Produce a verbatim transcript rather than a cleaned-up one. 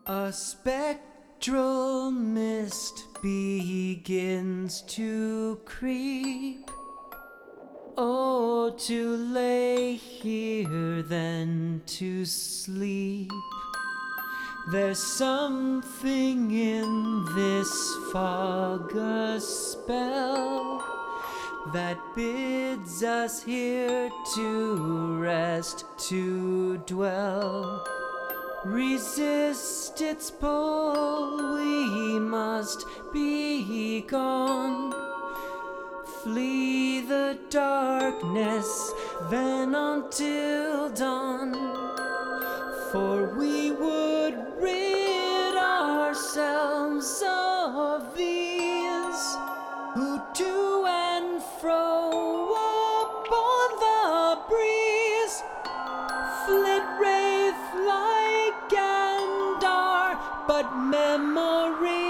A spectral mist begins to creep. Oh, to lay here then to sleep. There's something in this fog, a spell that bids us here to rest, to dwell. Resist its pull, we must be gone. Flee the darkness, then until dawn. For we would rid ourselves of these who to and fro upon the breeze flit wraith like Gandar, but memory